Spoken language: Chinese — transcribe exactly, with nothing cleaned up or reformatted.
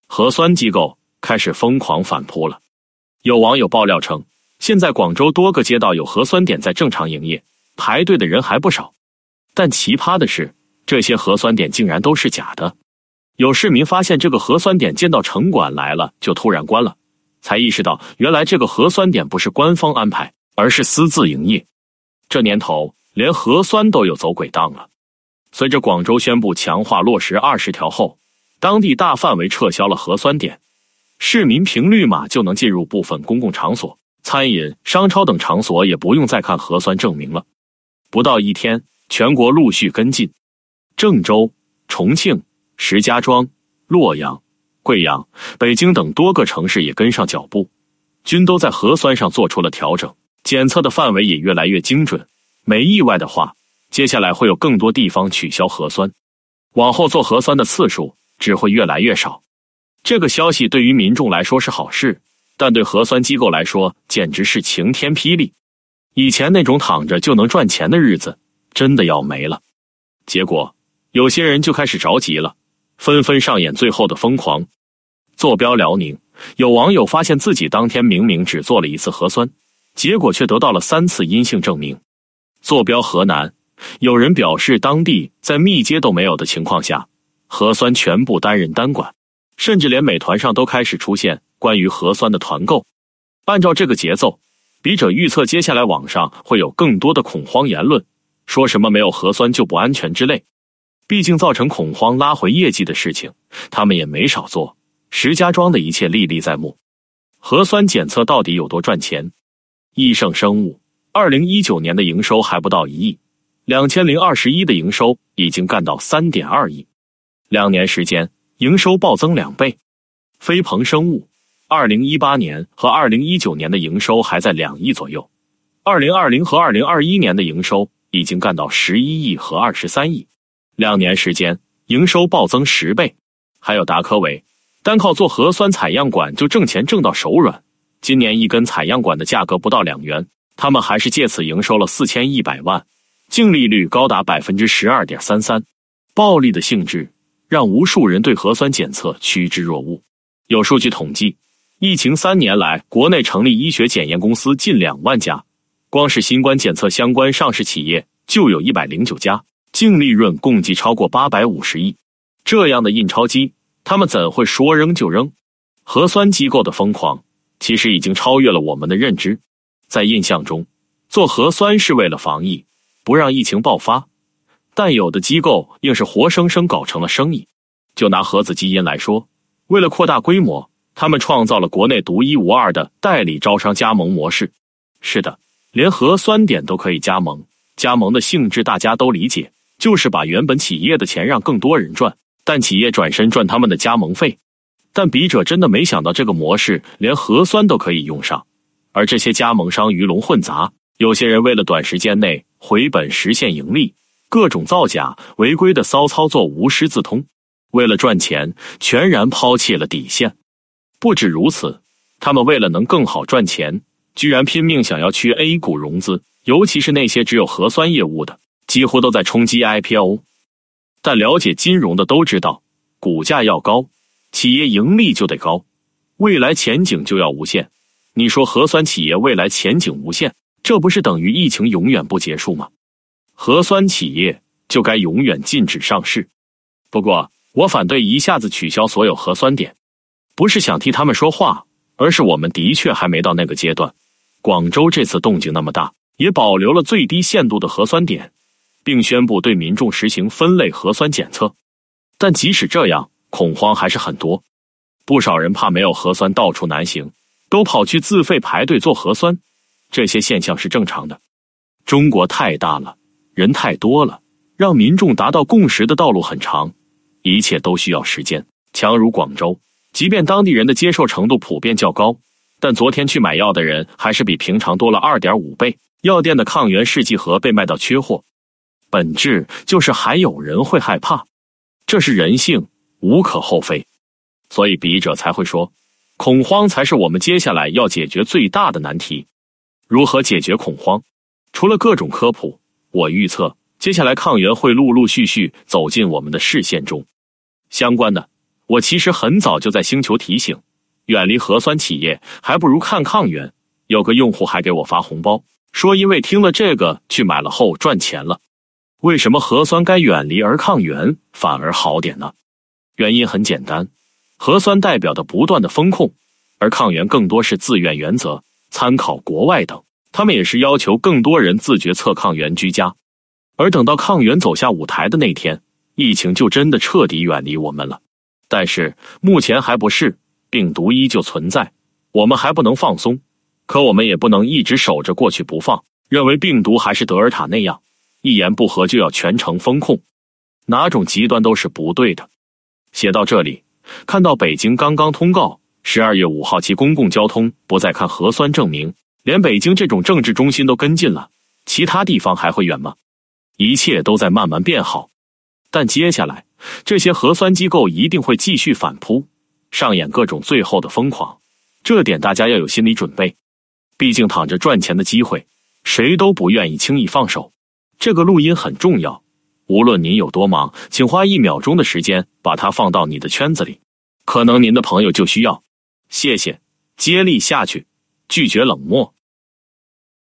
核酸机构开始疯狂反扑了。有网友爆料称，现在广州多个街道有核酸点在正常营业，排队的人还不少。但奇葩的是，这些核酸点竟然都是假的。有市民发现这个核酸点见到城管来了就突然关了，才意识到原来这个核酸点不是官方安排，而是私自营业。这年头连核酸都有走鬼档了。随着广州宣布强化落实二十条后，当地大范围撤销了核酸点，市民凭绿码就能进入部分公共场所，餐饮、商超等场所也不用再看核酸证明了。不到一天，全国陆续跟进，郑州、重庆、石家庄、洛阳、贵阳、北京等多个城市也跟上脚步，均都在核酸上做出了调整，检测的范围也越来越精准。没意外的话，接下来会有更多地方取消核酸，往后做核酸的次数只会越来越少。这个消息对于民众来说是好事，但对核酸机构来说简直是晴天霹雳。以前那种躺着就能赚钱的日子真的要没了。结果有些人就开始着急了，纷纷上演最后的疯狂。坐标辽宁，有网友发现自己当天明明只做了一次核酸，结果却得到了三次阴性证明。坐标河南，有人表示当地在密接都没有的情况下，核酸全部单人单管，甚至连美团上都开始出现关于核酸的团购。按照这个节奏，笔者预测接下来网上会有更多的恐慌言论，说什么没有核酸就不安全之类。毕竟造成恐慌拉回业绩的事情他们也没少做，石家庄的一切历历在目。核酸检测到底有多赚钱？益盛生物二零一九年的营收还不到一亿，两千零二十一的营收已经干到 三点二亿，两年时间营收暴增两倍。飞鹏生物二零一八年和二零一九年的营收还在两亿左右，二零二零和二零二一年的营收已经干到十一亿和二十三亿，两年时间营收暴增十倍。还有达科伟，单靠做核酸采样管就挣钱挣到手软，今年一根采样管的价格不到两元，他们还是借此营收了四千一百万，净利率高达 百分之十二点三三， 暴利的性质让无数人对核酸检测趋之若鹜。有数据统计，疫情三年来国内成立医学检验公司近两万家，光是新冠检测相关上市企业就有一百零九家，净利润共计超过八百五十亿。这样的印钞机他们怎会说扔就扔？核酸机构的疯狂其实已经超越了我们的认知。在印象中，做核酸是为了防疫，不让疫情爆发，但有的机构硬是活生生搞成了生意。就拿核子基因来说，为了扩大规模，他们创造了国内独一无二的代理招商加盟模式。是的，连核酸点都可以加盟，加盟的性质大家都理解，就是把原本企业的钱让更多人赚，但企业转身赚他们的加盟费。但笔者真的没想到这个模式连核酸都可以用上，而这些加盟商鱼龙混杂，有些人为了短时间内回本实现盈利，各种造假违规的骚操作无师自通，为了赚钱全然抛弃了底线。不止如此，他们为了能更好赚钱，居然拼命想要去 A 股融资，尤其是那些只有核酸业务的，几乎都在冲击 I P O。 但了解金融的都知道，股价要高，企业盈利就得高，未来前景就要无限。你说核酸企业未来前景无限，这不是等于疫情永远不结束吗？核酸企业就该永远禁止上市。不过我反对一下子取消所有核酸点，不是想替他们说话，而是我们的确还没到那个阶段。广州这次动静那么大，也保留了最低限度的核酸点，并宣布对民众实行分类核酸检测。但即使这样，恐慌还是很多，不少人怕没有核酸到处难行，都跑去自费排队做核酸，这些现象是正常的。中国太大了，人太多了，让民众达到共识的道路很长，一切都需要时间。强如广州，即便当地人的接受程度普遍较高，但昨天去买药的人还是比平常多了 二点五倍，药店的抗原试剂盒被卖到缺货。本质就是还有人会害怕，这是人性，无可厚非。所以笔者才会说，恐慌才是我们接下来要解决最大的难题。如何解决恐慌？除了各种科普，我预测接下来抗原会陆陆续续走进我们的视线中。相关的， 我其实很早就在星球提醒，远离核酸企业，还不如看抗原。有个用户还给我发红包，说因为听了这个去买了后赚钱了。为什么核酸该远离，而抗原反而好点呢？原因很简单，核酸代表的不断的风控，而抗原更多是自愿原则，参考国外等，他们也是要求更多人自觉测抗原居家。而等到抗原走下舞台的那天，疫情就真的彻底远离我们了。但是目前还不是，病毒依旧存在，我们还不能放松，可我们也不能一直守着过去不放，认为病毒还是德尔塔那样，一言不合就要全城封控，哪种极端都是不对的。写到这里，看到北京刚刚通告十二月五号起公共交通不再看核酸证明，连北京这种政治中心都跟进了，其他地方还会远吗？一切都在慢慢变好，但接下来这些核酸机构一定会继续反扑，上演各种最后的疯狂，这点大家要有心理准备。毕竟躺着赚钱的机会，谁都不愿意轻易放手。这个录音很重要，无论您有多忙，请花一秒钟的时间把它放到你的圈子里，可能您的朋友就需要。谢谢，接力下去，拒绝冷漠。